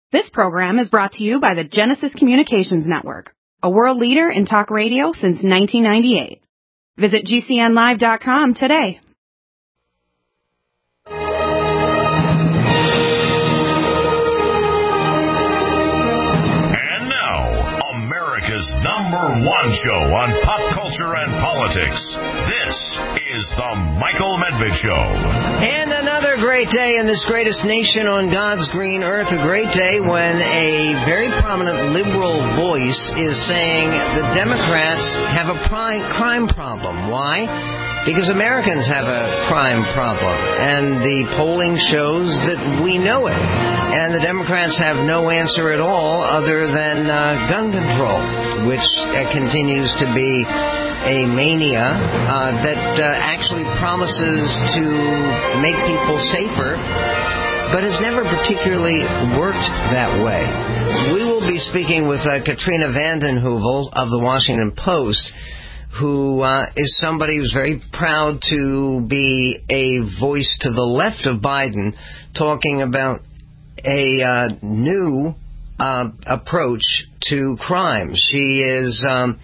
This program is brought to you by the Genesis Communications Network, a world leader in talk radio since 1998. Visit GCNlive.com today. And now, America's #1 show on pop culture and politics. This is The Michael Medved Show. And another great day in this greatest nation on God's green earth. A great day when a very prominent liberal voice is saying the Democrats have a crime problem. Why? Because Americans have a crime problem. And the polling shows that we know it. And the Democrats have no answer at all other than gun control, which continues to be a mania that actually promises to make people safer, but has never particularly worked that way. We will be speaking with Katrina vanden Heuvel of the Washington Post, who is somebody who's very proud to be a voice to the left of Biden, talking about a new approach to crime. She is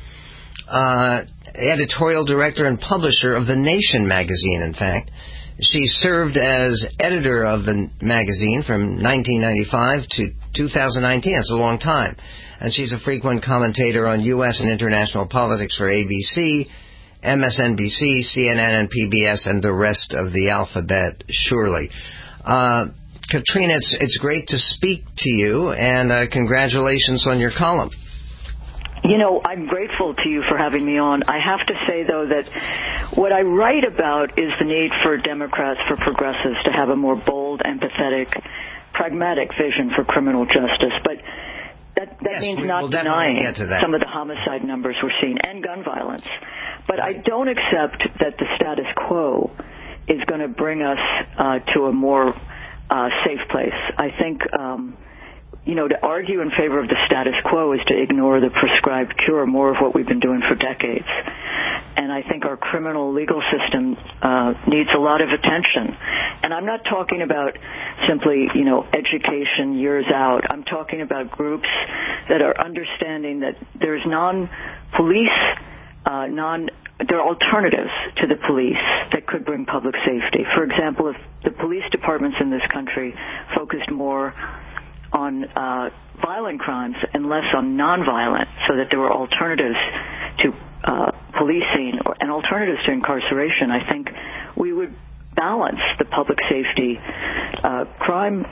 editorial director and publisher of The Nation magazine, in fact. She served as editor of the magazine from 1995 to 2019. That's a long time. And she's a frequent commentator on U.S. and international politics for ABC, MSNBC, CNN, and PBS, and the rest of the alphabet, surely. Katrina, it's great to speak to you, and congratulations on your column. You know, I'm grateful to you for having me on. I have to say, though, that what I write about is the need for Democrats, for progressives, to have a more bold, empathetic, pragmatic vision for criminal justice. But that means not denying some of the homicide numbers we're seeing and gun violence. But I don't accept that the status quo is going to bring us to a more safe place. I think to argue in favor of the status quo is to ignore the prescribed cure, more of what we've been doing for decades. And I think our criminal legal system needs a lot of attention. And I'm not talking about simply, education years out. I'm talking about groups that are understanding that there's non-police, there are alternatives to the police that could bring public safety. For example, if the police departments in this country focused more on violent crimes and less on nonviolent, so that there were alternatives to policing and alternatives to incarceration, I think we would balance the public safety crime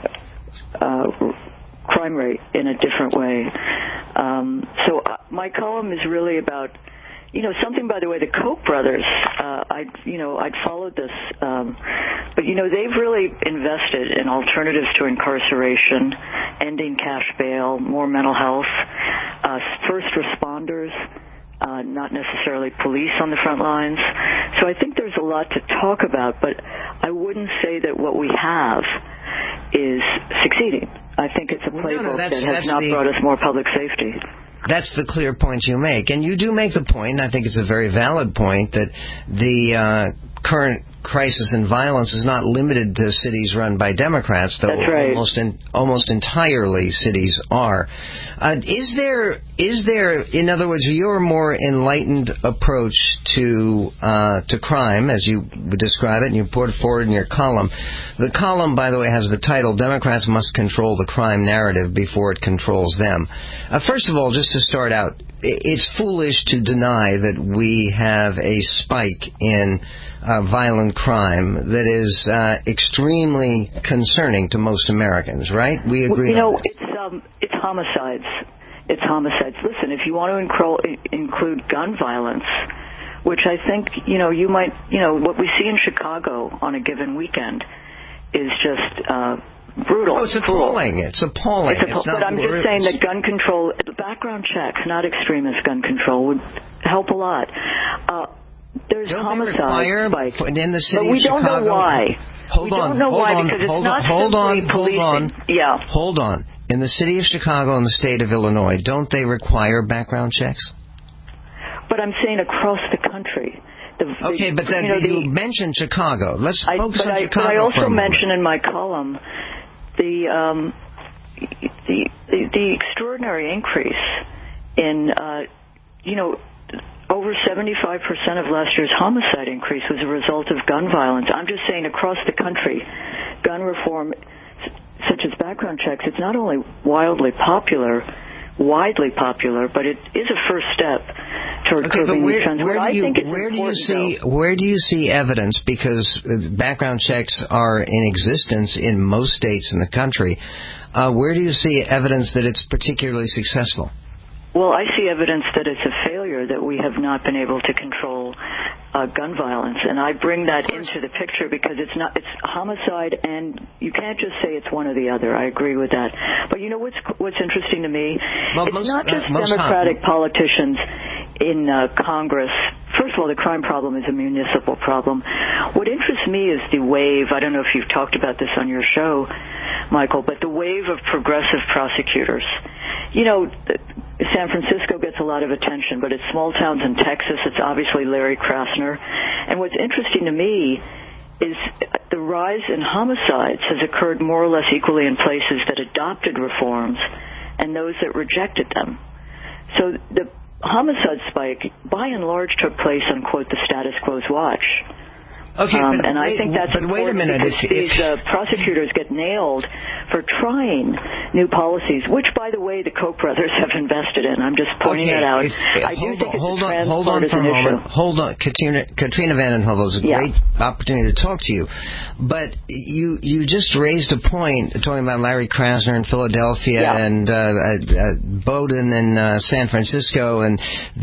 rate in a different way. So my column is really about something, by the way, the Koch brothers, I'd followed this, but they've really invested in alternatives to incarceration, ending cash bail, more mental health, first responders, not necessarily police on the front lines. So I think there's a lot to talk about, but I wouldn't say that what we have is succeeding. I think it's a playbook that has not brought us more public safety. That's the clear point you make. And you do make the point, and I think it's a very valid point, that the current crisis and violence is not limited to cities run by Democrats, though. That's right. almost entirely cities are. Is there, in other words, your more enlightened approach to crime, as you would describe it, and you put it forward in your column? The column, by the way, has the title, Democrats Must Control the Crime Narrative Before It Controls Them. First of all, just to start out, it's foolish to deny that we have a spike in violent crime that is extremely concerning to most Americans, right? We agree on that. It's homicides. It's homicides. Listen, if you want to include gun violence, which I think, you might, what we see in Chicago on a given weekend is just brutal. Oh, it's appalling. But I'm just saying that gun control, background checks, not extremist gun control, would help a lot. There's homicide spike, in the city but we don't know why. Hold on. Yeah. Hold on. In the city of Chicago and the state of Illinois, don't they require background checks? But I'm saying across the country. Okay, but then you mentioned Chicago. Let's focus on Chicago. But I also mention in my column the the extraordinary increase in, over 75% of last year's homicide increase was a result of gun violence. I'm just saying across the country, gun reform, such as background checks, it's not only widely popular, but it is a first step toward curbing these trends. Where do you see evidence? Because background checks are in existence in most states in the country. Where do you see evidence that it's particularly successful? Well, I see evidence that it's a failure, that we have not been able to control gun violence, and I bring that into the picture because it's homicide, and you can't just say it's one or the other. I agree with that. But you know what's interesting to me? It's not just Democratic politicians in Congress. First of all, the crime problem is a municipal problem. What interests me is the wave. I don't know if you've talked about this on your show, Michael, but the wave of progressive prosecutors. San Francisco gets a lot of attention, but it's small towns in Texas. It's obviously Larry Krasner. And what's interesting to me is the rise in homicides has occurred more or less equally in places that adopted reforms and those that rejected them. So the homicide spike, by and large, took place on, quote, the status quo's watch. Okay, and I think that's important. Wait a minute. Because these prosecutors get nailed for trying new policies, which, by the way, the Koch brothers have invested in. I'm just pointing that out. Hold on for a moment. Hold on. Katrina vanden Heuvel, is a great opportunity to talk to you. But you just raised a point talking about Larry Krasner in Philadelphia and Bowden in San Francisco, and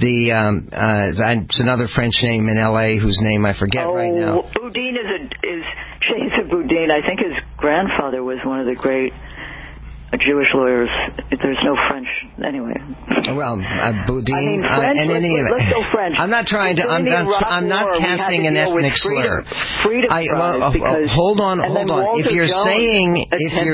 it's another French name in L.A. whose name I forget right now. Boudin is Chesa Boudin. I think his grandfather was one of the great Jewish lawyers. There's no French anyway. Well, Boudin. French, let's go French. I'm not trying to. I'm not casting an ethnic slur. Hold on. If you're saying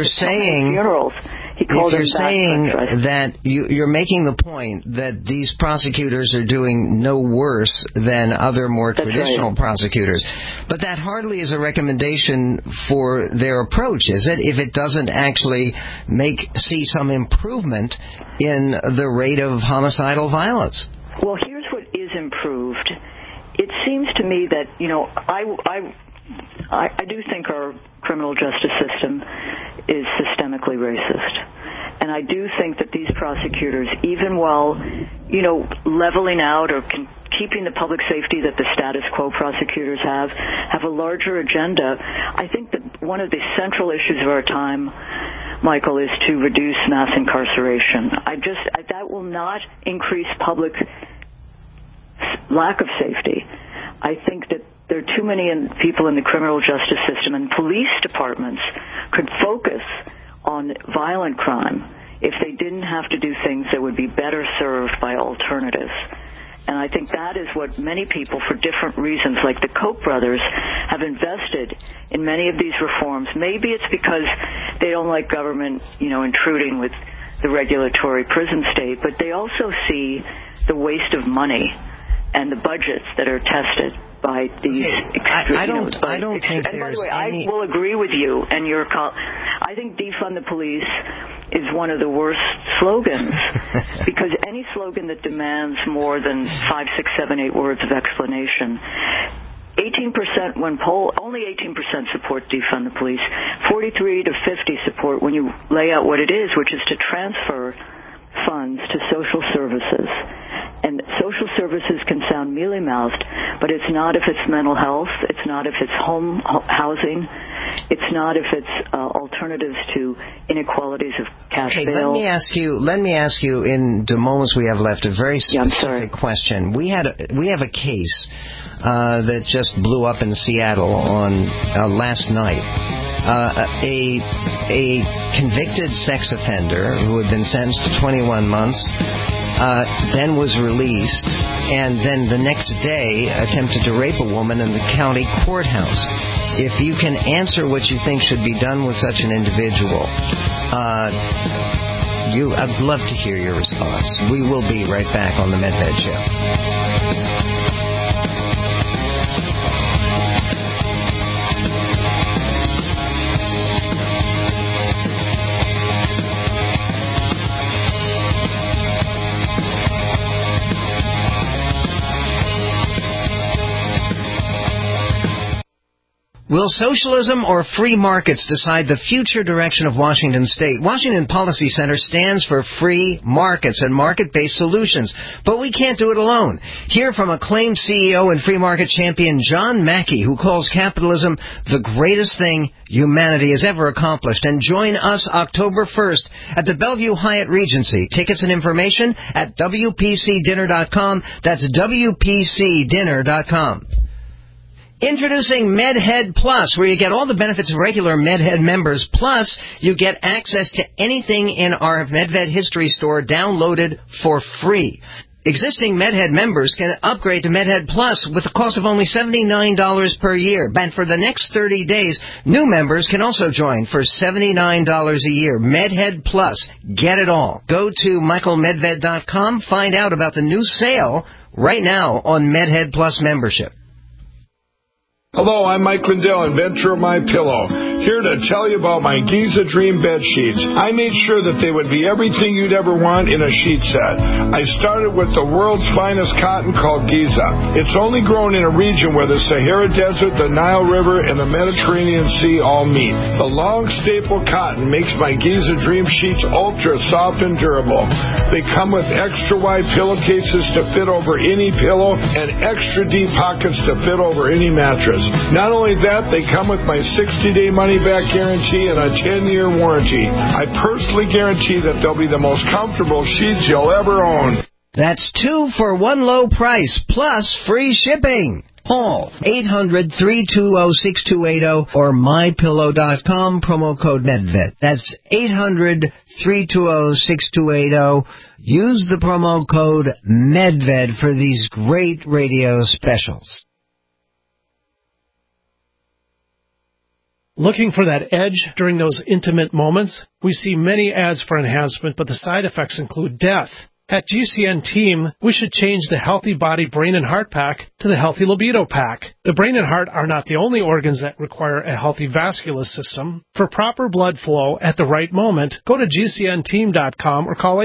that you're making the point that these prosecutors are doing no worse than other more traditional prosecutors, but that hardly is a recommendation for their approach, is it? If it doesn't actually see some improvement in the rate of homicidal violence. Well, here's what is improved. It seems to me that I do think our criminal justice system is systemically racist. And I do think that these prosecutors, even while, leveling out or keeping the public safety that the status quo prosecutors have a larger agenda. I think that one of the central issues of our time, Michael, is to reduce mass incarceration. That will not increase public lack of safety. I think that there are too many people in the criminal justice system, and police departments could focus on violent crime if they didn't have to do things that would be better served by alternatives. And I think that is what many people, for different reasons, like the Koch brothers, have invested in many of these reforms. Maybe it's because they don't like government, intruding with the regulatory prison state, but they also see the waste of money and the budgets that are tested by these I don't think and by there's the way, any... I will agree with you and I think defund the police is one of the worst slogans because any slogan that demands more than 5, 6, 7, 8 words of explanation. 18% only 18% support defund the police. 43 to 50 support when you lay out what it is, which is to transfer funds to social services. And social services can sound mealy-mouthed, but it's not if it's mental health, it's not if it's home housing, it's not if it's alternatives to inequalities of cash bail. Let me ask you in the moments we have left a very specific question. We have a case that just blew up in Seattle on last night. A convicted sex offender who had been sentenced to 21 months then was released, and then the next day attempted to rape a woman in the county courthouse. If you can answer what you think should be done with such an individual, I'd love to hear your response. We will be right back on the MedVed Show. Will socialism or free markets decide the future direction of Washington State? Washington Policy Center stands for free markets and market-based solutions, but we can't do it alone. Hear from acclaimed CEO and free market champion John Mackey, who calls capitalism the greatest thing humanity has ever accomplished. And join us October 1st at the Bellevue Hyatt Regency. Tickets and information at WPCDinner.com. That's WPCDinner.com. Introducing MedHead Plus, where you get all the benefits of regular MedHead members, plus you get access to anything in our MedVed History Store downloaded for free. Existing MedHead members can upgrade to MedHead Plus with the cost of only $79 per year. And for the next 30 days, new members can also join for $79 a year. MedHead Plus. Get it all. Go to michaelmedved.com. Find out about the new sale right now on MedHead Plus membership. Hello, I'm Mike Lindell, inventor of MyPillow, here to tell you about my Giza Dream bed sheets. I made sure that they would be everything you'd ever want in a sheet set. I started with the world's finest cotton called Giza. It's only grown in a region where the Sahara Desert, the Nile River, and the Mediterranean Sea all meet. The long staple cotton makes my Giza Dream sheets ultra soft and durable. They come with extra wide pillowcases to fit over any pillow and extra deep pockets to fit over any mattress. Not only that, they come with my 60-day money-back guarantee and a 10-year warranty. I personally guarantee that they'll be the most comfortable sheets you'll ever own. That's 2 for one low price, plus free shipping. Call 800-320-6280 or MyPillow.com, promo code MedVed. That's 800-320-6280. Use the promo code MedVed for these great radio specials. Looking for that edge during those intimate moments? We see many ads for enhancement, but the side effects include death. At GCN Team, we should change the Healthy Body, Brain, and Heart Pack to the Healthy Libido Pack. The brain and heart are not the only organs that require a healthy vascular system. For proper blood flow at the right moment, go to GCNteam.com or call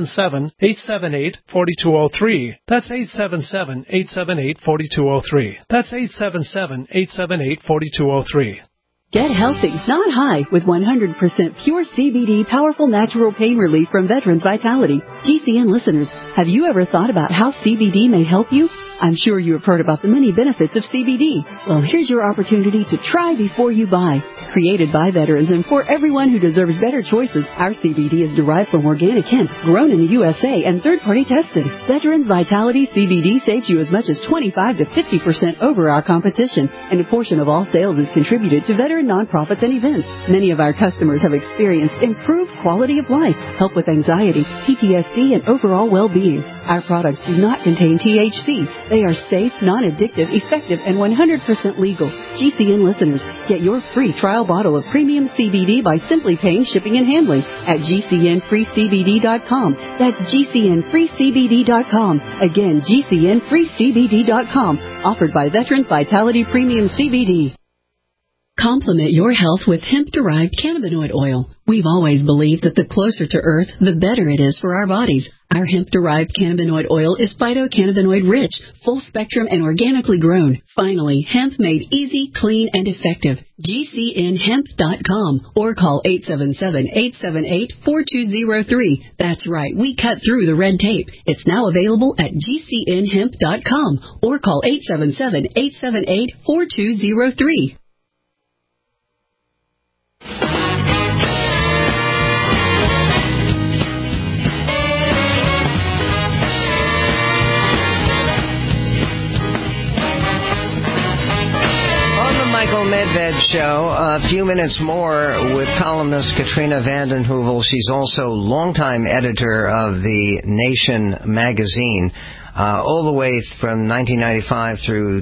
877-878-4203. That's 877-878-4203. That's 877-878-4203. Get healthy, not high, with 100% pure CBD powerful natural pain relief from Veterans Vitality. GCN listeners, have you ever thought about how CBD may help you? I'm sure you have heard about the many benefits of CBD. Well, here's your opportunity to try before you buy. Created by veterans and for everyone who deserves better choices, our CBD is derived from organic hemp, grown in the USA and third-party tested. Veterans Vitality CBD saves you as much as 25 to 50% over our competition, and a portion of all sales is contributed to veteran nonprofits and events. Many of our customers have experienced improved quality of life, help with anxiety, PTSD, and overall well-being. Our products do not contain THC. They are safe, non-addictive, effective, and 100% legal. GCN listeners, get your free trial bottle of premium CBD by simply paying shipping and handling at GCNFreeCBD.com. That's GCNFreeCBD.com. Again, GCNFreeCBD.com. Offered by Veterans Vitality Premium CBD. Complement your health with hemp-derived cannabinoid oil. We've always believed that the closer to Earth, the better it is for our bodies. Our hemp-derived cannabinoid oil is phytocannabinoid-rich, full-spectrum, and organically grown. Finally, hemp made easy, clean, and effective. GCNHemp.com or call 877-878-4203. That's right, we cut through the red tape. It's now available at GCNHemp.com or call 877-878-4203. Michael Medved Show. A few minutes more with columnist Katrina vanden Heuvel. She's also longtime editor of The Nation magazine, all the way from 1995 through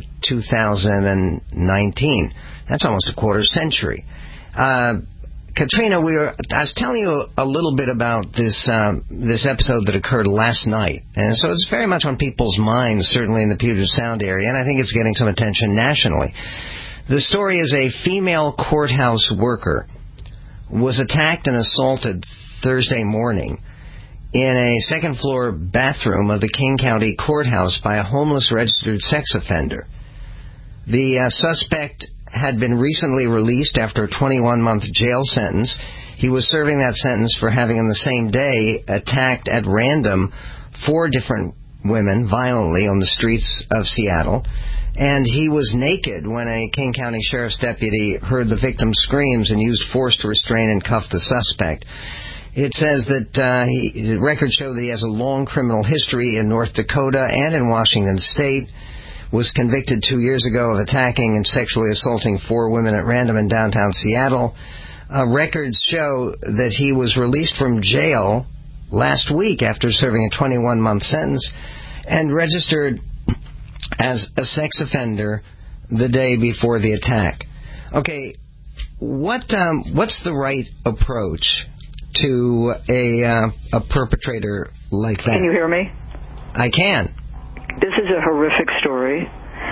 2019. That's almost a quarter century. Katrina, I was telling you a little bit about this episode that occurred last night, and so it's very much on people's minds, certainly in the Puget Sound area, and I think it's getting some attention nationally. The story is a female courthouse worker was attacked and assaulted Thursday morning in a second-floor bathroom of the King County Courthouse by a homeless registered sex offender. The suspect had been recently released after a 21-month jail sentence. He was serving that sentence for having on the same day attacked at random 4 different women violently on the streets of Seattle. And he was naked when a King County Sheriff's deputy heard the victim's screams and used force to restrain and cuff the suspect. It says that the records show that he has a long criminal history in North Dakota and in Washington State, was convicted 2 years ago of attacking and sexually assaulting 4 women at random in downtown Seattle. Records show that he was released from jail last week after serving a 21-month sentence and registered as a sex offender the day before the attack. Okay, what's the right approach to a perpetrator like that? Can you hear me? I can. This is a horrific story.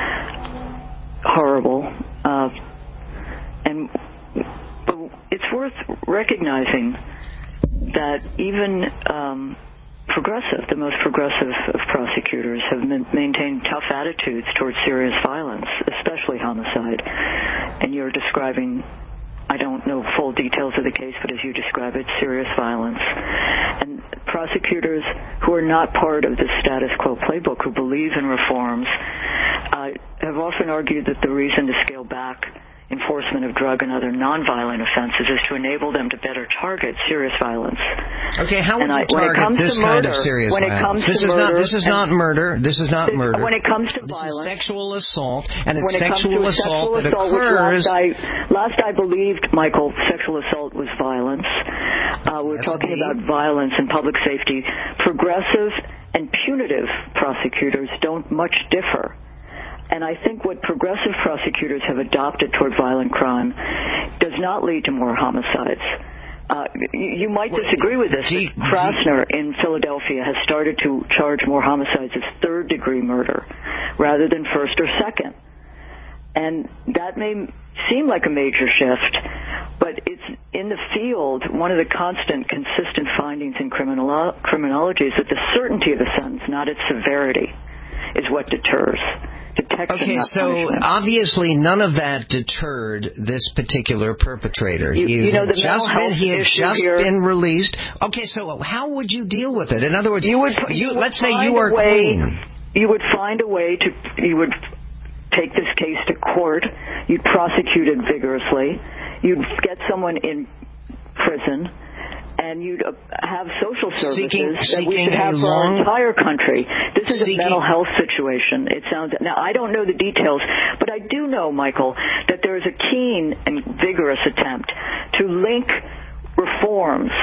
Horrible. And it's worth recognizing that even the most progressive of prosecutors have maintained tough attitudes towards serious violence, especially homicide. And you're describing, I don't know full details of the case, but as you describe it, serious violence. And prosecutors who are not part of the status quo playbook, who believe in reforms, have often argued that the reason to scale back enforcement of drug and other nonviolent offenses is to enable them to better target serious violence. Okay, how would you target this kind of serious violence? This is not murder. This is not murder. When it comes to this violence, is sexual assault, and it's when sexual assault that occurs. Last I believed, Michael, sexual assault was violence. We're talking about violence and public safety. Progressive and punitive prosecutors don't much differ. And I think what progressive prosecutors have adopted toward violent crime does not lead to more homicides. You might disagree with this. Krasner in Philadelphia has started to charge more homicides as third-degree murder rather than first or second. And that may seem like a major shift, but it's in the field, one of the constant, consistent findings in criminology is that the certainty of the sentence, not its severity, is what deters. Okay, so obviously none of that deterred this particular perpetrator. He had just been released. Okay, so how would you deal with it? In other words, let's say you are clean. You would find a way you would take this case to court. You'd prosecute it vigorously. You'd get someone in prison. And you'd have social services that we should have for our entire country. This is a mental health situation. Now, I don't know the details, but I do know, Michael, that there is a keen and vigorous attempt to link reforms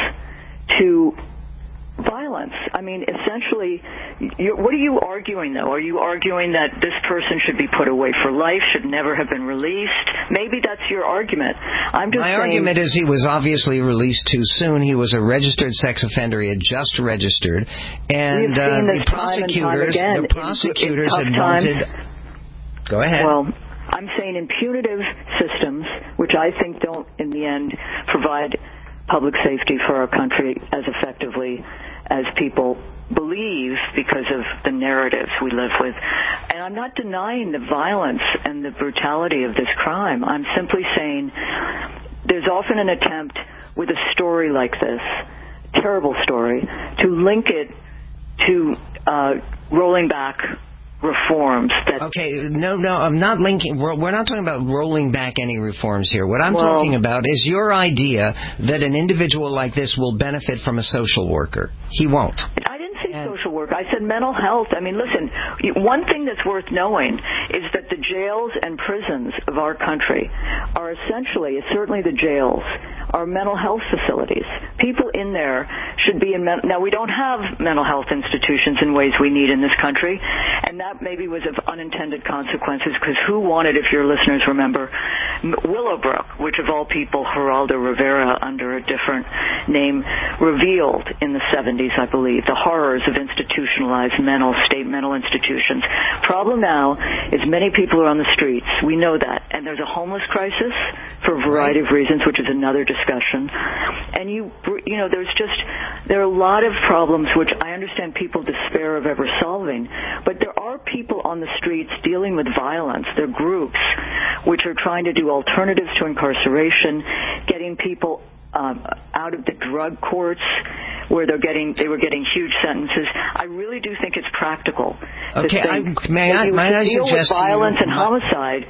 to violence. I mean, essentially, what are you arguing, though? Are you arguing that this person should be put away for life, should never have been released? Maybe that's your argument. My argument is he was obviously released too soon. He was a registered sex offender. He had just registered. And the prosecutors had wanted... Go ahead. Well, I'm saying in punitive systems, which I think don't, in the end, provide public safety for our country as effectively as people believe because of the narratives we live with. And I'm not denying the violence and the brutality of this crime. I'm simply saying there's often an attempt with a story like this, terrible story, to link it to rolling back reforms that... Okay, no, I'm not linking... We're not talking about rolling back any reforms here. What I'm talking about is your idea that an individual like this will benefit from a social worker. He won't. I didn't say social work. I said mental health. I mean, listen, one thing that's worth knowing is that the jails and prisons of our country are essentially, certainly the jails, are mental health facilities. People in there should be in... Now, we don't have mental health institutions in ways we need in this country, and that maybe was of unintended consequences, because who wanted, if your listeners remember, Willowbrook, which of all people, Geraldo Rivera, under a different name, revealed in the 70s, I believe, the horrors of institutionalized state mental institutions. Problem now is many people are on the streets. We know that. And there's a homeless crisis for a variety of reasons, which is another discussion. And there are a lot of problems which I understand people despair of ever solving, but there are people on the streets dealing with violence. There are groups which are trying to do alternatives to incarceration, getting people out of the drug courts where they were getting huge sentences. I really do think it's practical. Okay, may I deal suggest with violence and homicide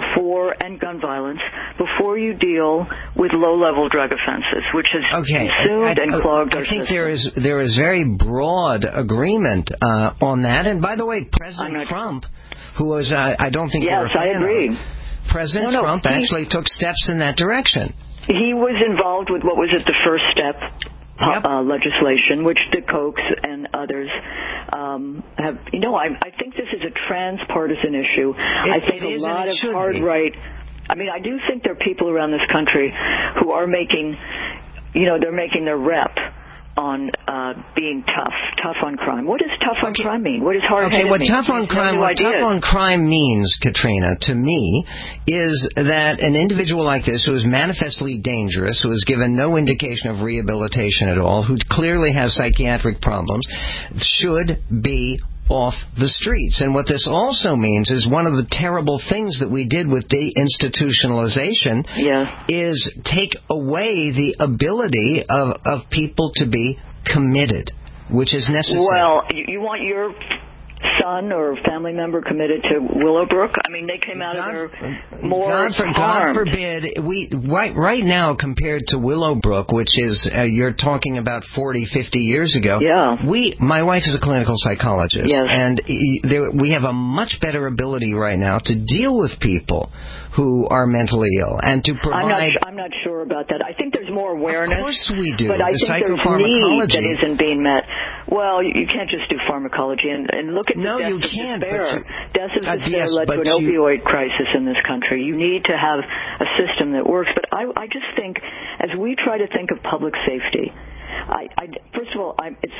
and gun violence before you deal with low-level drug offenses, which has consumed and clogged our system. I think there is very broad agreement on that. And by the way, President Trump, who was I don't think yes, I agree. President Trump actually took steps in that direction. He was involved with what was at the first step legislation, which the Kochs and others have. I think this is a transpartisan issue. I think a lot of hard right. I mean, I do think there are people around this country who are making, they're making their rep on being tough on crime. What does tough on crime mean? What does hard-headed mean? Tough on crime means, Katrina, to me, is that an individual like this who is manifestly dangerous, who is given no indication of rehabilitation at all, who clearly has psychiatric problems, should be off the streets. And what this also means is one of the terrible things that we did with deinstitutionalization is take away the ability of people to be committed, which is necessary. Well, you want your son or family member committed to Willowbrook? I mean, they came out of there more harmed. God forbid, right now compared to Willowbrook, which is, you're talking about 40, 50 years ago, my wife is a clinical psychologist, and we have a much better ability right now to deal with people who are mentally ill and to provide... I'm not sure about that. I think there's more awareness. Of course we do. But I think there's need that isn't being met. Well, you can't just do pharmacology and look at the deaths of despair. Deaths of despair led to an opioid crisis in this country. You need to have a system that works. But I just think, as we try to think of public safety, first of all,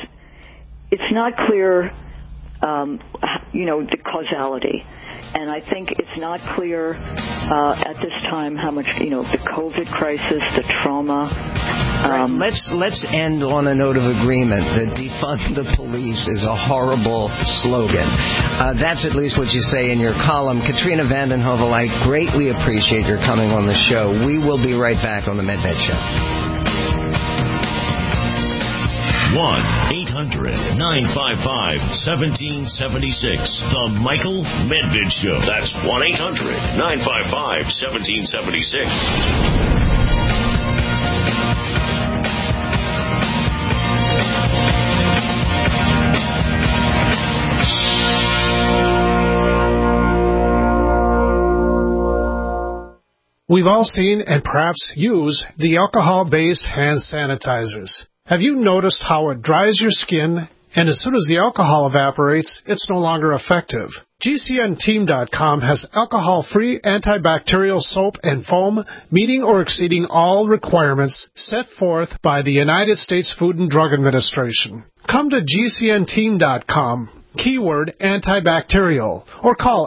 it's not clear, the causality. And I think it's not clear at this time how much, the COVID crisis, the trauma. Let's end on a note of agreement that defund the police is a horrible slogan. That's at least what you say in your column. Katrina vanden Heuvel, I greatly appreciate your coming on the show. We will be right back on the MedVet Show. 1-800-955-1776. The Michael Medved Show. That's 1-800-955-1776. We've all seen and perhaps use the alcohol-based hand sanitizers. Have you noticed how it dries your skin, and as soon as the alcohol evaporates, it's no longer effective? GCNteam.com has alcohol-free antibacterial soap and foam meeting or exceeding all requirements set forth by the United States Food and Drug Administration. Come to GCNteam.com, keyword antibacterial, or call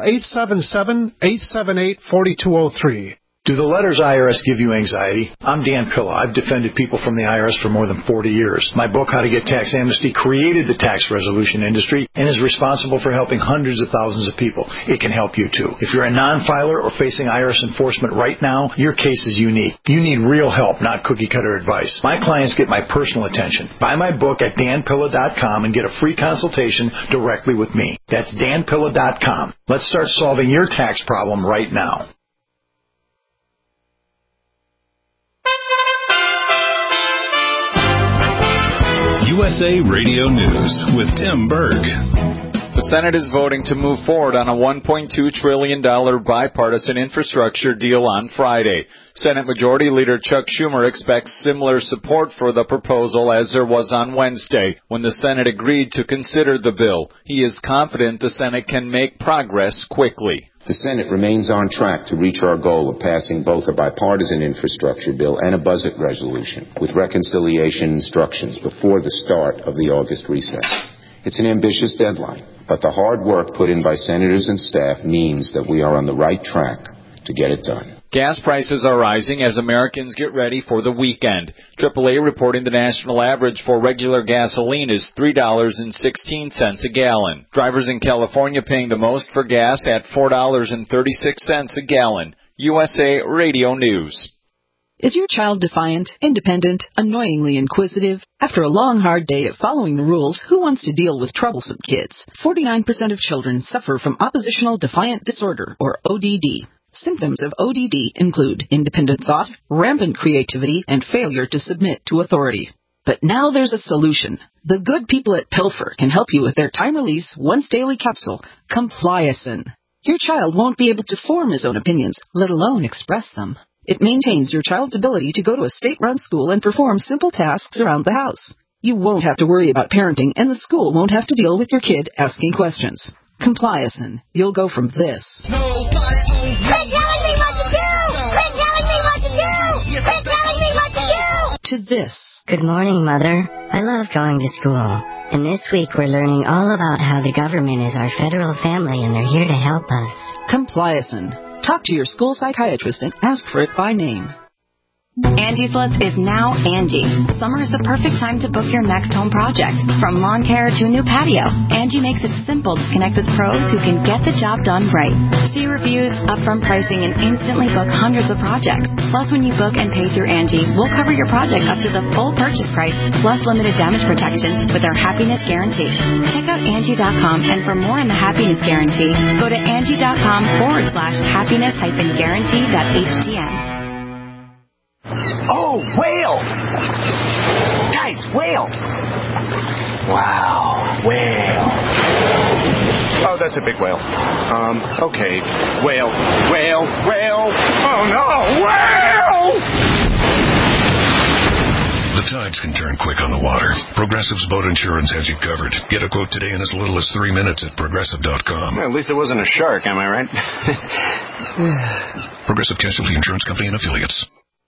877-878-4203. Do the letters IRS give you anxiety? I'm Dan Pilla. I've defended people from the IRS for more than 40 years. My book, How to Get Tax Amnesty, created the tax resolution industry and is responsible for helping hundreds of thousands of people. It can help you, too. If you're a non-filer or facing IRS enforcement right now, your case is unique. You need real help, not cookie-cutter advice. My clients get my personal attention. Buy my book at danpilla.com and get a free consultation directly with me. That's danpilla.com. Let's start solving your tax problem right now. USA Radio News with Tim Berg. The Senate is voting to move forward on a $1.2 trillion bipartisan infrastructure deal on Friday. Senate Majority Leader Chuck Schumer expects similar support for the proposal as there was on Wednesday, when the Senate agreed to consider the bill. He is confident the Senate can make progress quickly. The Senate remains on track to reach our goal of passing both a bipartisan infrastructure bill and a budget resolution with reconciliation instructions before the start of the August recess. It's an ambitious deadline, but the hard work put in by senators and staff means that we are on the right track to get it done. Gas prices are rising as Americans get ready for the weekend. AAA reporting the national average for regular gasoline is $3.16 a gallon. Drivers in California paying the most for gas at $4.36 a gallon. USA Radio News. Is your child defiant, independent, annoyingly inquisitive? After a long, hard day of following the rules, who wants to deal with troublesome kids? 49% of children suffer from oppositional defiant disorder, or ODD. Symptoms of ODD include independent thought, rampant creativity, and failure to submit to authority. But now there's a solution. The good people at Pilfer can help you with their time-release, once-daily capsule, Compliacin. Your child won't be able to form his own opinions, let alone express them. It maintains your child's ability to go to a state-run school and perform simple tasks around the house. You won't have to worry about parenting, and the school won't have to deal with your kid asking questions. Compliacin. You'll go from this. Quit telling me what to do! Quit telling me what to do! Quit telling me what to do! To this. Good morning, Mother. I love going to school. And this week we're learning all about how the government is our federal family and they're here to help us. Compliacin. Talk to your school psychiatrist and ask for it by name. Angie's List is now Angie. Summer is the perfect time to book your next home project. From lawn care to a new patio, Angie makes it simple to connect with pros who can get the job done right. See reviews, upfront pricing, and instantly book hundreds of projects. Plus, when you book and pay through Angie, we'll cover your project up to the full purchase price, plus limited damage protection with our Happiness Guarantee. Check out Angie.com, and for more on the Happiness Guarantee, go to Angie.com/happiness-guarantee.htm. Oh, whale! Guys, whale! Wow, whale. Oh, that's a big whale. Okay. Whale. Oh, no, whale! The tides can turn quick on the water. Progressive's boat insurance has you covered. Get a quote today in as little as 3 minutes at Progressive.com. Well, at least it wasn't a shark, am I right? Progressive Casualty Insurance Company and Affiliates.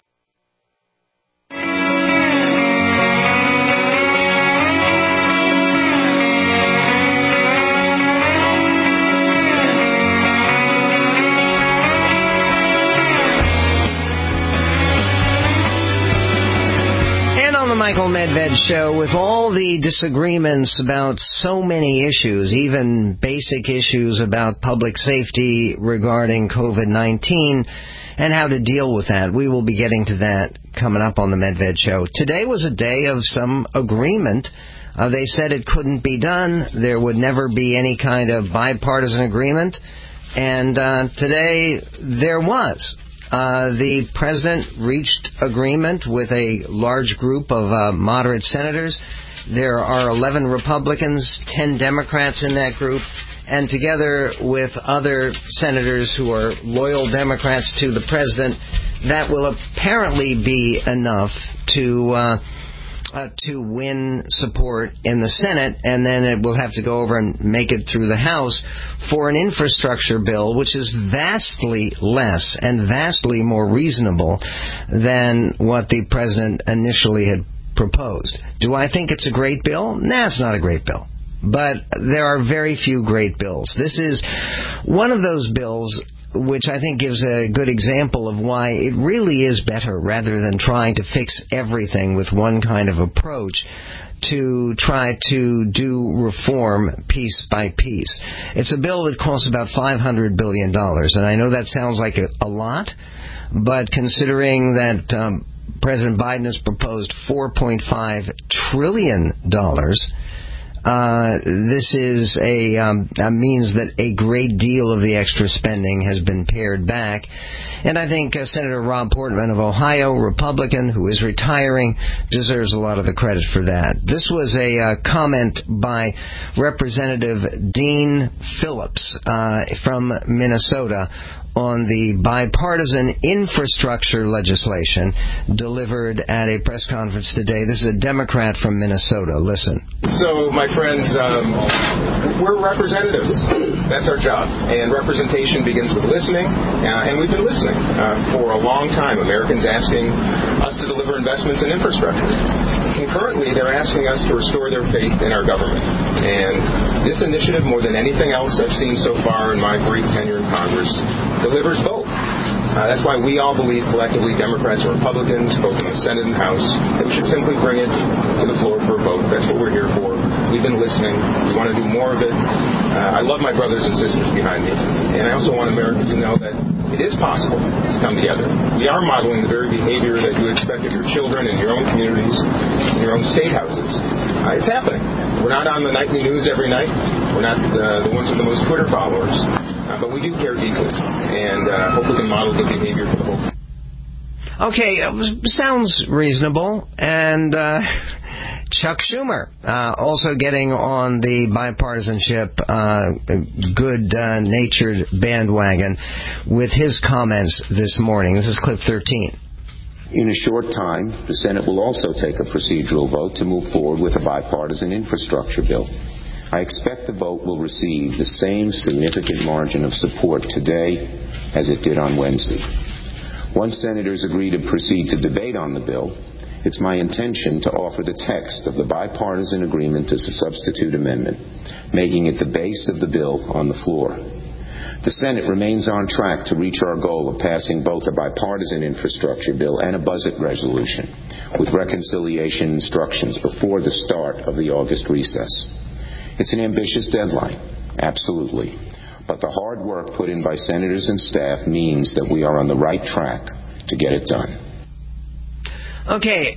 Michael Medved Show, with all the disagreements about so many issues, even basic issues about public safety regarding COVID-19 and how to deal with that. We will be getting to that coming up on the Medved Show. Today was a day of some agreement. They said it couldn't be done. There would never be any kind of bipartisan agreement. And today there was. The president reached agreement with a large group of moderate senators. There are 11 Republicans, 10 Democrats in that group, and together with other senators who are loyal Democrats to the president, that will apparently be enough to win support in the Senate, and then it will have to go over and make it through the House for an infrastructure bill, which is vastly less and vastly more reasonable than what the president initially had proposed. Do I think it's a great bill? Nah, it's not a great bill. But there are very few great bills. This is one of those bills which I think gives a good example of why it really is better, rather than trying to fix everything with one kind of approach, to try to do reform piece by piece. It's a bill that costs about $500 billion, and I know that sounds like a lot, but considering that President Biden has proposed $4.5 trillion, this is means that a great deal of the extra spending has been pared back. And I think Senator Rob Portman of Ohio, Republican, who is retiring, deserves a lot of the credit for that. This was a comment by Representative Dean Phillips from Minnesota on the bipartisan infrastructure legislation delivered at a press conference today. This is a Democrat from Minnesota. Listen. So, my friends, we're representatives. That's our job. And representation begins with listening, and we've been listening for a long time. Americans asking us to deliver investments in infrastructure. Concurrently, they're asking us to restore their faith in our government. And this initiative, more than anything else I've seen so far in my brief tenure in Congress, delivers both. That's why we all believe collectively, Democrats and Republicans, both in the Senate and House, that we should simply bring it to the floor for a vote. That's what we're here for. We've been listening. We want to do more of it. I love my brothers and sisters behind me. And I also want Americans to know that it is possible to come together. We are modeling the very behavior that you expect of your children in your own communities, in your own state houses. It's happening. We're not on the nightly news every night. We're not the ones with the most Twitter followers. But we do care deeply. And hope we can model good behavior for the whole country. Okay, sounds reasonable. And Chuck Schumer also getting on the bipartisanship good-natured bandwagon with his comments this morning. This is clip 13. In a short time, the Senate will also take a procedural vote to move forward with a bipartisan infrastructure bill. I expect the vote will receive the same significant margin of support today as it did on Wednesday. Once senators agree to proceed to debate on the bill, it's my intention to offer the text of the bipartisan agreement as a substitute amendment, making it the base of the bill on the floor. The Senate remains on track to reach our goal of passing both a bipartisan infrastructure bill and a budget resolution, with reconciliation instructions before the start of the August recess. It's an ambitious deadline, absolutely, but the hard work put in by senators and staff means that we are on the right track to get it done. Okay,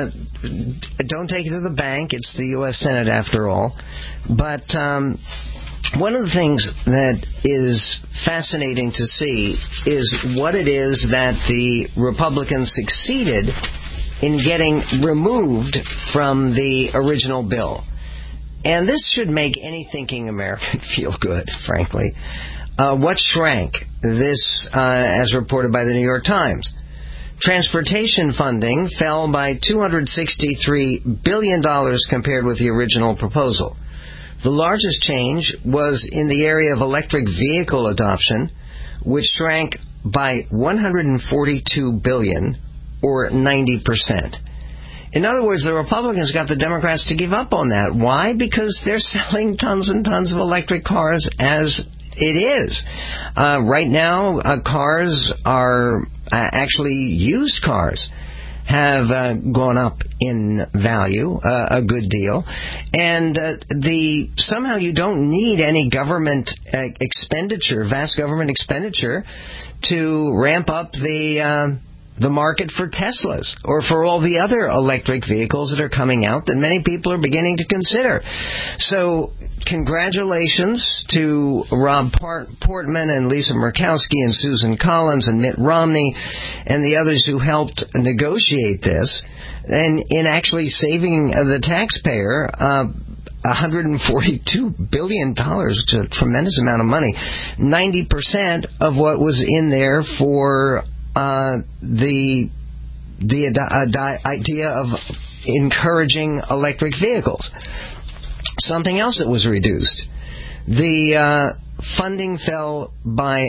don't take it to the bank. It's the U.S. Senate after all. But one of the things that is fascinating to see is what it is that the Republicans succeeded in getting removed from the original bill. And this should make any thinking American feel good, frankly. What shrank? This, as reported by the New York Times. Transportation funding fell by $263 billion compared with the original proposal. The largest change was in the area of electric vehicle adoption, which shrank by $142 billion, or 90%. In other words, the Republicans got the Democrats to give up on that. Why? Because they're selling tons and tons of electric cars as it is. Right now, cars are actually used cars have gone up in value a good deal, and somehow you don't need any government expenditure, vast government expenditure, to ramp up the market for Teslas or for all the other electric vehicles that are coming out that many people are beginning to consider. So congratulations to Rob Portman and Lisa Murkowski and Susan Collins and Mitt Romney and the others who helped negotiate this, and in actually saving the taxpayer $142 billion, which is a tremendous amount of money. 90% of what was in there for the idea of encouraging electric vehicles. Something else that was reduced. The funding fell by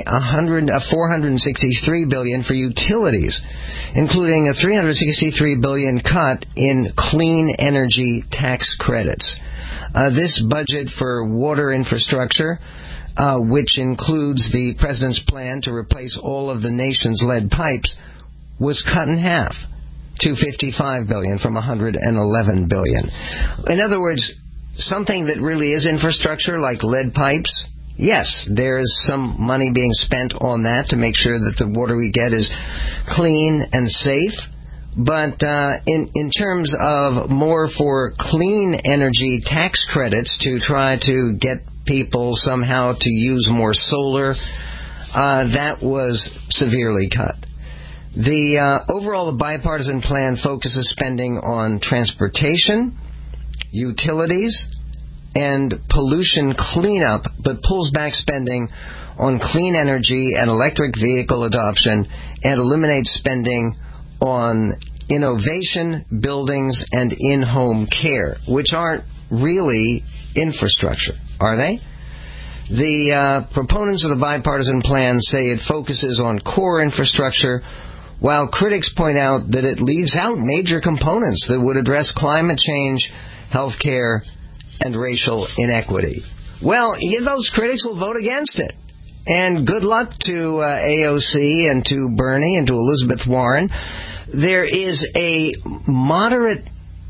$463 billion for utilities, including a $363 billion cut in clean energy tax credits. This budget for water infrastructure, which includes the president's plan to replace all of the nation's lead pipes, was cut in half to $55 billion from $111 billion. In other words, something that really is infrastructure, like lead pipes, yes, there is some money being spent on that to make sure that the water we get is clean and safe. But in terms of more for clean energy tax credits to try to get people somehow to use more solar, that was severely cut. The overall bipartisan plan focuses spending on transportation, utilities, and pollution cleanup, but pulls back spending on clean energy and electric vehicle adoption and eliminates spending on innovation, buildings, and in-home care, which aren't really infrastructure, are they? The proponents of the bipartisan plan say it focuses on core infrastructure, while critics point out that it leaves out major components that would address climate change, health care, and racial inequity. Well, those critics will vote against it. And good luck to AOC and to Bernie and to Elizabeth Warren. There is a moderate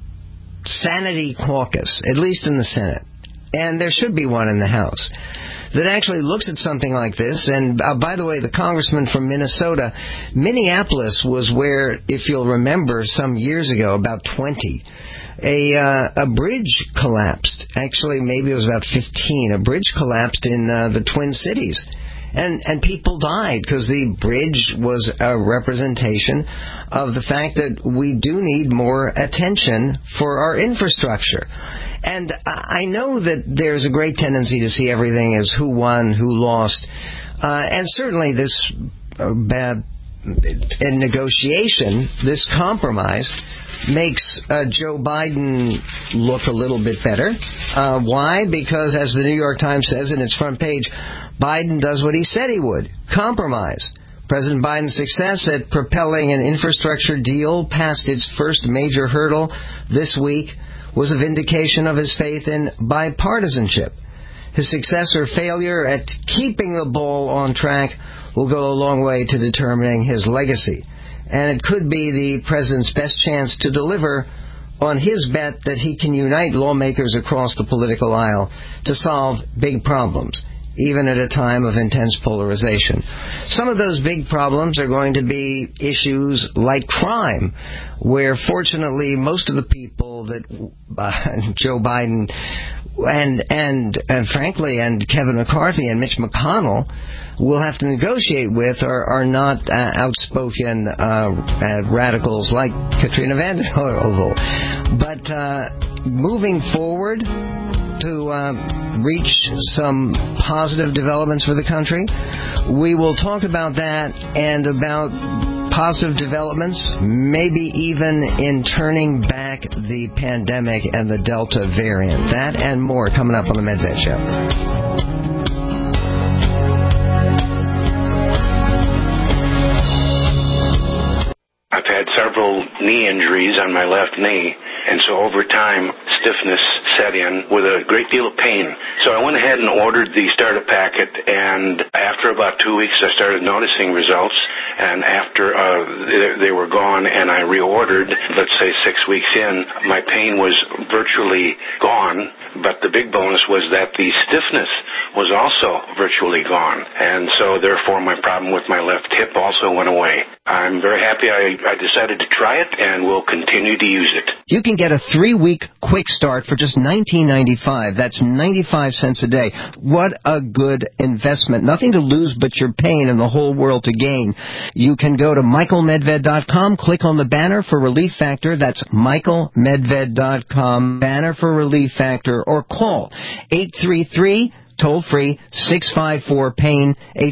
sanity caucus, at least in the Senate, and there should be one in the House, that actually looks at something like this. And by the way, the congressman from Minnesota, Minneapolis was where, if you'll remember, some years ago, about 20, a bridge collapsed. Actually, maybe it was about 15. A bridge collapsed in the Twin Cities. And people died because the bridge was a representation of the fact that we do need more attention for our infrastructure. And I know that there's a great tendency to see everything as who won, who lost. And certainly this bad negotiation, this compromise, makes Joe Biden look a little bit better. Why? Because, as the New York Times says in its front page, Biden does what he said he would, compromise. President Biden's success at propelling an infrastructure deal past its first major hurdle this week was a vindication of his faith in bipartisanship. His success or failure at keeping the ball on track will go a long way to determining his legacy. And it could be the president's best chance to deliver on his bet that he can unite lawmakers across the political aisle to solve big problems, even at a time of intense polarization. Some of those big problems are going to be issues like crime, where fortunately most of the people that Joe Biden and frankly Kevin McCarthy and Mitch McConnell will have to negotiate with are not outspoken radicals like Katrina Vanden Heuvel. But moving forward to reach some positive developments for the country, we will talk about that and about positive developments, maybe even in turning back the pandemic and the Delta variant. That and more coming up on the Medved Show. I've had several knee injuries on my left knee, and so over time, stiffness set in with a great deal of pain. So I went ahead and ordered the starter packet, and after about 2 weeks, I started noticing results, and after they were gone and I reordered, let's say 6 weeks in, my pain was virtually gone, but the big bonus was that the stiffness was also virtually gone, and so therefore my problem with my left hip also went away. I'm very happy I decided to try it, and will continue to use it. You can get a 3-week quick start for just $19.95. That's 95 cents a day. What a good investment. Nothing to lose but your pain and the whole world to gain. You can go to michaelmedved.com, click on the banner for Relief Factor. That's michaelmedved.com, banner for Relief Factor, or call 833 toll-free 654-PAIN,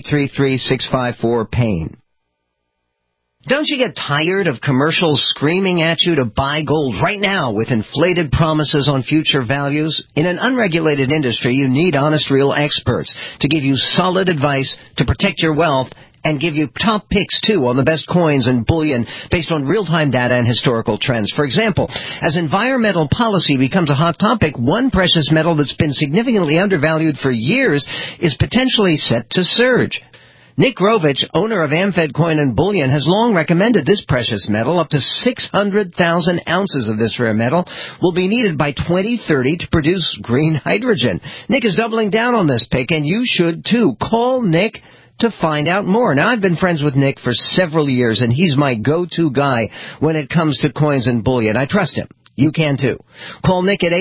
833-654-PAIN. Don't you get tired of commercials screaming at you to buy gold right now with inflated promises on future values? In an unregulated industry, you need honest, real experts to give you solid advice to protect your wealth and give you top picks, too, on the best coins and bullion based on real-time data and historical trends. For example, as environmental policy becomes a hot topic, one precious metal that's been significantly undervalued for years is potentially set to surge. Nick Grovich, owner of Amfed Coin and Bullion, has long recommended this precious metal. Up to 600,000 ounces of this rare metal will be needed by 2030 to produce green hydrogen. Nick is doubling down on this pick, and you should too. Call Nick to find out more. Now, I've been friends with Nick for several years, and he's my go-to guy when it comes to coins and bullion. I trust him. You can too. Call Nick at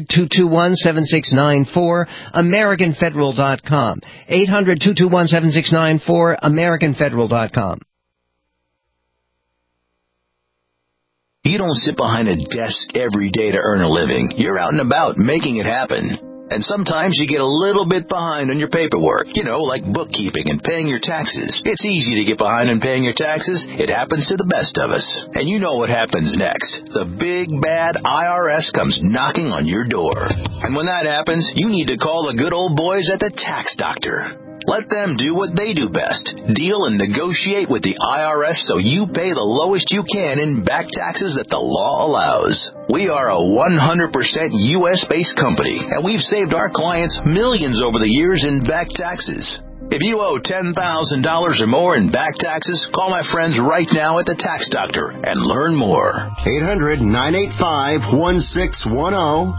800-221-7694, AmericanFederal.com. 800-221-7694, AmericanFederal.com. You don't sit behind a desk every day to earn a living. You're out and about making it happen. And sometimes you get a little bit behind on your paperwork, like bookkeeping and paying your taxes. It's easy to get behind on paying your taxes. It happens to the best of us. And you know what happens next. The big, bad IRS comes knocking on your door. And when that happens, you need to call the good old boys at the Tax Doctor. Let them do what they do best. Deal and negotiate with the IRS so you pay the lowest you can in back taxes that the law allows. We are a 100% U.S.-based company, and we've saved our clients millions over the years in back taxes. If If you owe $10,000 or more in back taxes, call my friends right now at the Tax Doctor and learn more. 800-985-1610.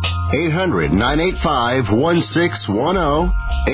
800-985-1610.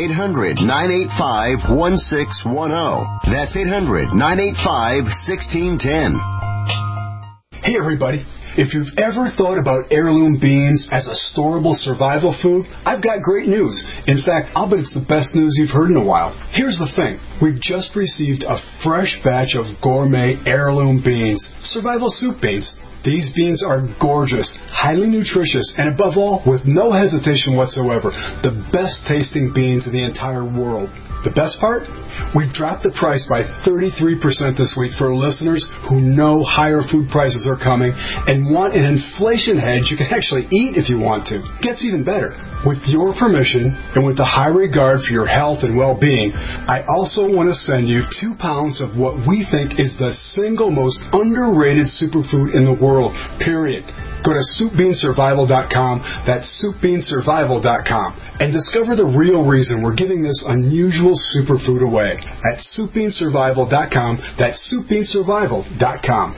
800-985-1610. That's 800-985-1610. Hey everybody, if you've ever thought about heirloom beans as a storable survival food, I've got great news. In fact, I'll bet it's the best news you've heard in a while. Here's the thing. We've just received a fresh batch of gourmet heirloom beans, survival soup beans. These beans are gorgeous, highly nutritious, and above all, with no hesitation whatsoever, the best tasting beans in the entire world. The best part? We've dropped the price by 33% this week for listeners who know higher food prices are coming and want an inflation hedge you can actually eat if you want to. Gets even better. With your permission and with a high regard for your health and well-being, I also want to send you 2 pounds of what we think is the single most underrated superfood in the world, period. Go to SoupBeanSurvival.com, that's SoupBeanSurvival.com, and discover the real reason we're giving this unusual superfood away at SoupBeanSurvival.com, that's SoupBeanSurvival.com.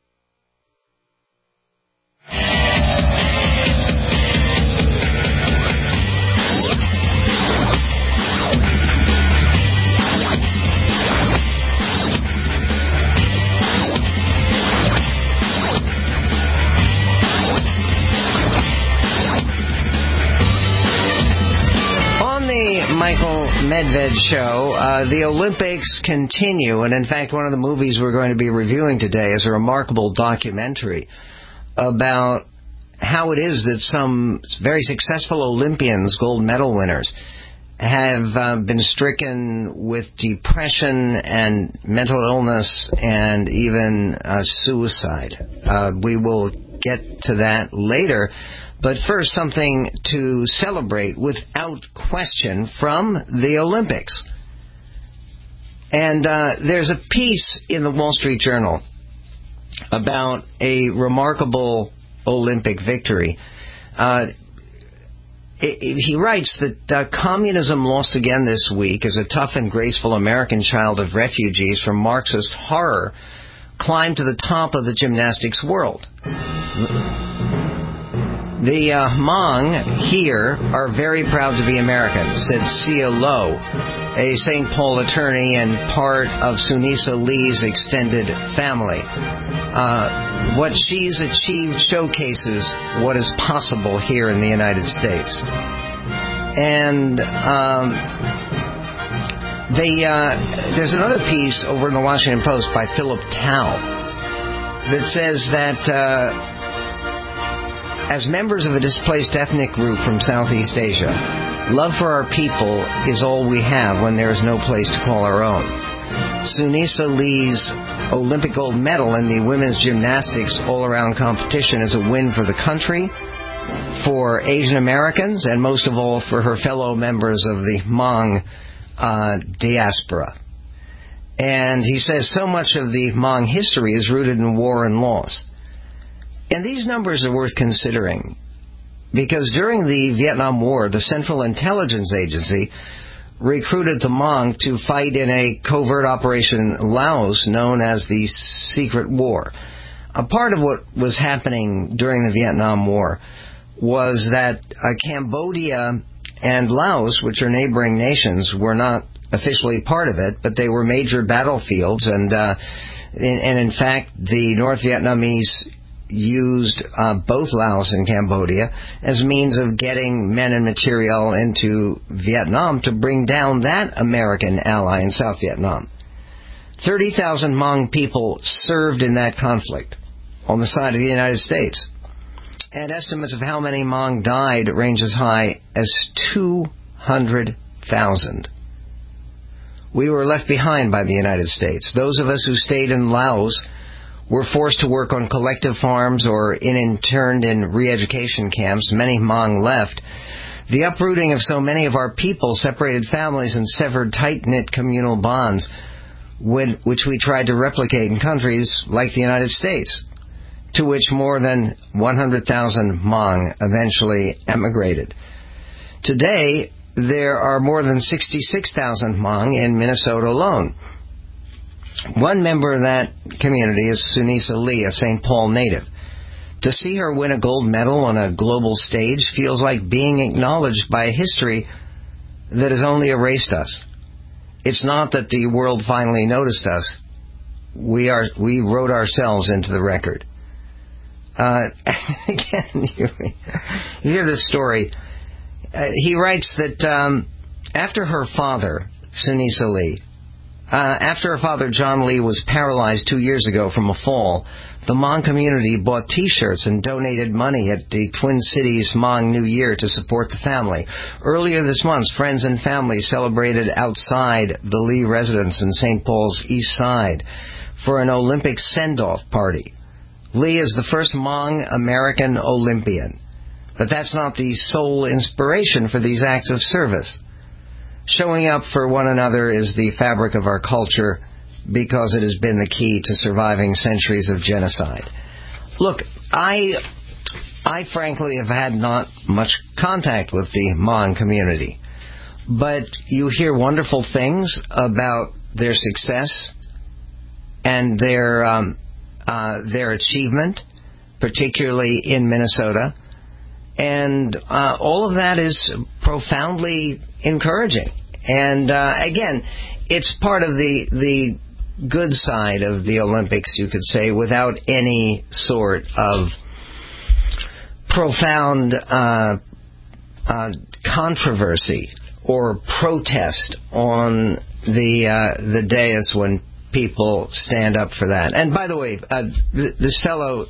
Michael Medved Show. The Olympics continue, and in fact, one of the movies we're going to be reviewing today is a remarkable documentary about how it is that some very successful Olympians, gold medal winners, have been stricken with depression and mental illness and even suicide. We will get to that later. But first, something to celebrate without question from the Olympics. And there's a piece in the Wall Street Journal about a remarkable Olympic victory. He writes that communism lost again this week as a tough and graceful American child of refugees from Marxist horror climbed to the top of the gymnastics world. The Hmong here are very proud to be American, said Sia Lo, a St. Paul attorney and part of Sunisa Lee's extended family. What she's achieved showcases what is possible here in the United States. And there's another piece over in the Washington Post by Philip Tao that says that as members of a displaced ethnic group from Southeast Asia, love for our people is all we have when there is no place to call our own. Sunisa Lee's Olympic gold medal in the women's gymnastics all-around competition is a win for the country, for Asian Americans, and most of all for her fellow members of the Hmong diaspora. And he says so much of the Hmong history is rooted in war and loss. And these numbers are worth considering, because during the Vietnam War, the Central Intelligence Agency recruited the Hmong to fight in a covert operation in Laos known as the Secret War. A part of what was happening during the Vietnam War was that Cambodia and Laos, which are neighboring nations, were not officially part of it, but they were major battlefields, and in fact, the North Vietnamese used both Laos and Cambodia as means of getting men and material into Vietnam to bring down that American ally in South Vietnam. 30,000 Hmong people served in that conflict on the side of the United States. And estimates of how many Hmong died range as high as 200,000. We were left behind by the United States. Those of us who stayed in Laos were forced to work on collective farms or interned in re-education camps. Many Hmong left. The uprooting of so many of our people separated families and severed tight-knit communal bonds, which we tried to replicate in countries like the United States, to which more than 100,000 Hmong eventually emigrated. Today, there are more than 66,000 Hmong in Minnesota alone. One member of that community is Sunisa Lee, a St. Paul native. To see her win a gold medal on a global stage feels like being acknowledged by a history that has only erased us. It's not that the world finally noticed us. We wrote ourselves into the record. Again, you hear this story. He writes that after her father, Sunisa Lee, after her father, John Lee, was paralyzed 2 years ago from a fall, the Hmong community bought T-shirts and donated money at the Twin Cities Hmong New Year to support the family. Earlier this month, friends and family celebrated outside the Lee residence in St. Paul's East Side for an Olympic send-off party. Lee is the first Hmong American Olympian. But that's not the sole inspiration for these acts of service. Showing up for one another is the fabric of our culture because it has been the key to surviving centuries of genocide. Look, I frankly have had not much contact with the Hmong community, but you hear wonderful things about their success and their achievement, particularly in Minnesota. And all of that is profoundly encouraging. And again, it's part of the good side of the Olympics, you could say, without any sort of profound controversy or protest on the dais when people stand up for that. And by the way, this fellow,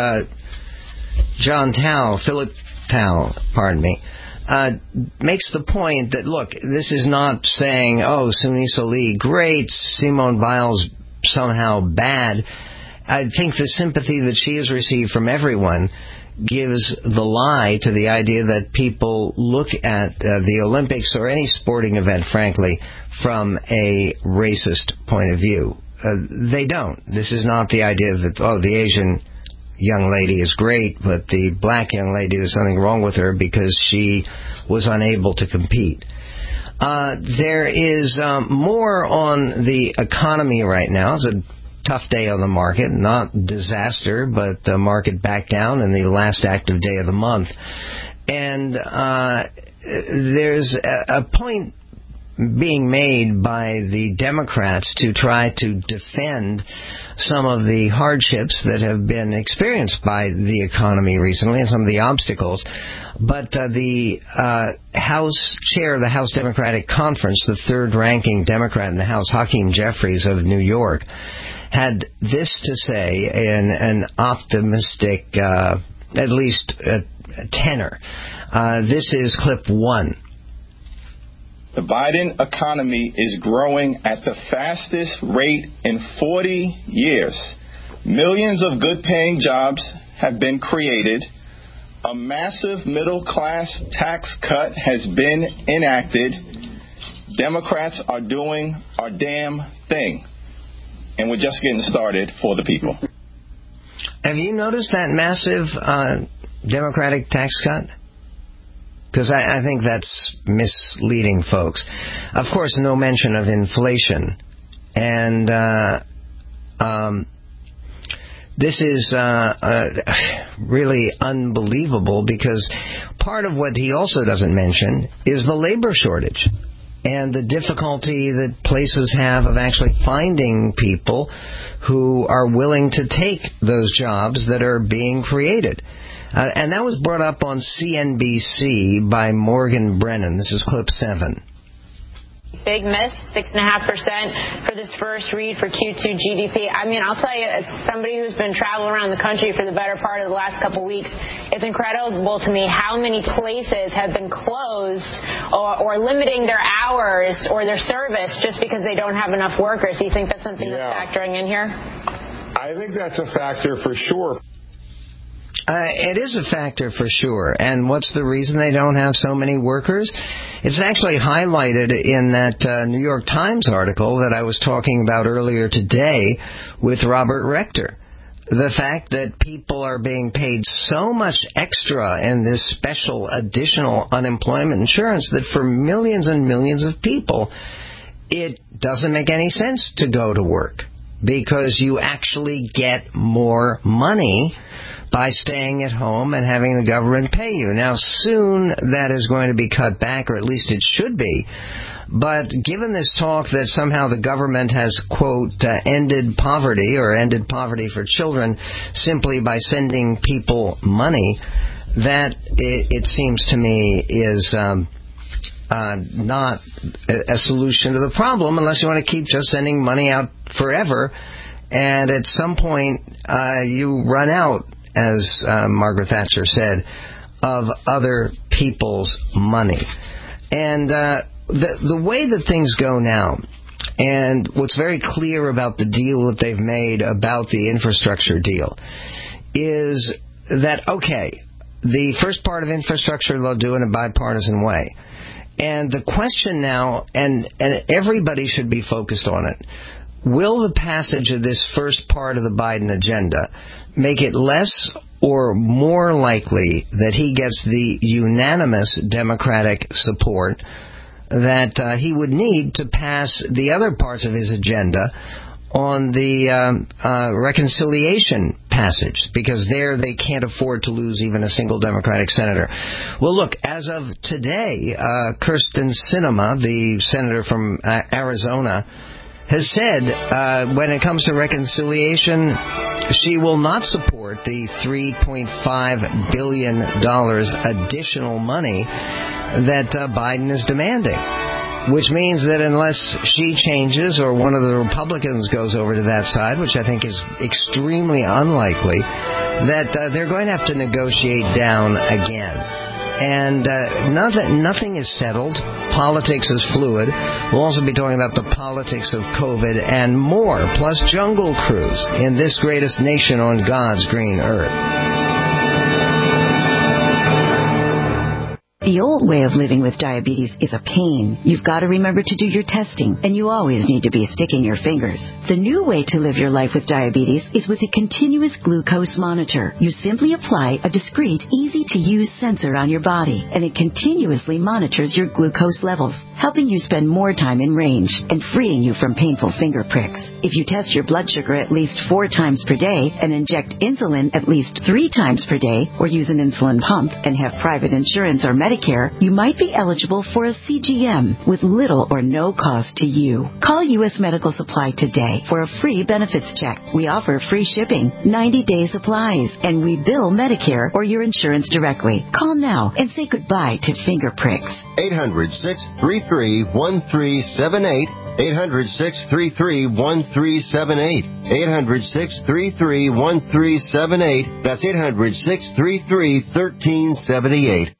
Philip Tao, makes the point that, look, this is not saying, oh, Sunisa Lee, great, Simone Biles somehow bad. I think the sympathy that she has received from everyone gives the lie to the idea that people look at the Olympics or any sporting event, frankly, from a racist point of view. They don't. This is not the idea that, oh, the Asian young lady is great, but the black young lady, there's something wrong with her because she was unable to compete. There is more on the economy right now. It's a tough day on the market, not disaster, but the market backed down in the last active day of the month. And there's a point being made by the Democrats to try to defend some of the hardships that have been experienced by the economy recently and some of the obstacles. But the House chair of the House Democratic Conference, the third-ranking Democrat in the House, Hakeem Jeffries of New York, had this to say in an optimistic, at least tenor. This is clip 1. The Biden economy is growing at the fastest rate in 40 years. Millions of good-paying jobs have been created. A massive middle-class tax cut has been enacted. Democrats are doing our damn thing. And we're just getting started for the people. Have you noticed that massive Democratic tax cut? Because I think that's misleading folks. Of course, no mention of inflation. And this is really unbelievable because part of what he also doesn't mention is the labor shortage and the difficulty that places have of actually finding people who are willing to take those jobs that are being created. And that was brought up on CNBC by Morgan Brennan. This is clip 7. Big miss, 6.5% for this first read for Q2 GDP. I mean, I'll tell you, as somebody who's been traveling around the country for the better part of the last couple of weeks, it's incredible to me how many places have been closed or limiting their hours or their service just because they don't have enough workers. Do you think that's something that's factoring in here? I think that's a factor for sure. It is a factor for sure. And what's the reason they don't have so many workers? It's actually highlighted in that New York Times article that I was talking about earlier today with Robert Rector. the fact that people are being paid so much extra in this special additional unemployment insurance that for millions and millions of people, it doesn't make any sense to go to work because you actually get more money by staying at home and having the government pay you. Now, soon that is going to be cut back, or at least it should be. But given this talk that somehow the government has, quote, ended poverty or ended poverty for children simply by sending people money, that it seems to me is not a solution to the problem unless you want to keep just sending money out forever. And at some point, you run out, as Margaret Thatcher said, of other people's money. And the way that things go now, and what's very clear about the deal that they've made about the infrastructure deal, is that, okay, the first part of infrastructure they'll do in a bipartisan way. And the question now, and everybody should be focused on it, will the passage of this first part of the Biden agenda make it less or more likely that he gets the unanimous Democratic support that he would need to pass the other parts of his agenda on the reconciliation passage, because there they can't afford to lose even a single Democratic senator. Well, look, as of today, Kyrsten Sinema, the senator from Arizona, has said when it comes to reconciliation, she will not support the $3.5 billion additional money that Biden is demanding, which means that unless she changes or one of the Republicans goes over to that side, which I think is extremely unlikely, that they're going to have to negotiate down again. And nothing is settled. Politics is fluid. We'll also be talking about the politics of COVID and more, plus Jungle Cruise in this greatest nation on God's green earth. The old way of living with diabetes is a pain. You've got to remember to do your testing, and you always need to be sticking your fingers. The new way to live your life with diabetes is with a continuous glucose monitor. You simply apply a discreet, easy-to-use sensor on your body, and it continuously monitors your glucose levels, helping you spend more time in range and freeing you from painful finger pricks. If you test your blood sugar at least 4 times per day and inject insulin at least 3 times per day, or use an insulin pump and have private insurance or Medicare, you might be eligible for a CGM with little or no cost to you. Call U.S. Medical Supply today for a free benefits check. We offer free shipping, 90-day supplies, and we bill Medicare or your insurance directly. Call now and say goodbye to finger pricks. 800-633-1378. 800-633-1378. 800-633-1378. That's 800-633-1378.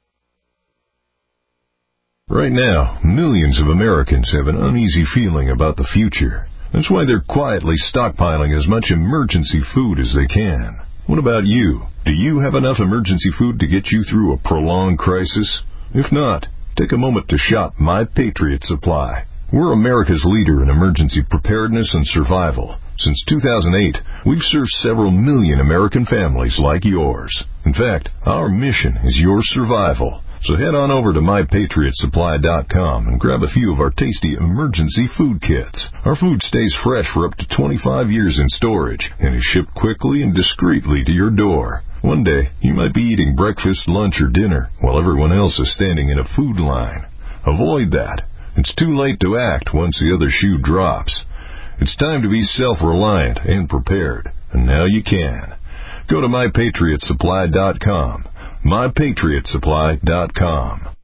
Right now, millions of Americans have an uneasy feeling about the future. That's why they're quietly stockpiling as much emergency food as they can. What about you? Do you have enough emergency food to get you through a prolonged crisis? If not, take a moment to shop My Patriot Supply. We're America's leader in emergency preparedness and survival. Since 2008, we've served several million American families like yours. In fact, our mission is your survival. So head on over to MyPatriotSupply.com and grab a few of our tasty emergency food kits. Our food stays fresh for up to 25 years in storage and is shipped quickly and discreetly to your door. One day, you might be eating breakfast, lunch, or dinner while everyone else is standing in a food line. Avoid that. It's too late to act once the other shoe drops. It's time to be self-reliant and prepared, and now you can. Go to MyPatriotSupply.com. MyPatriotSupply.com.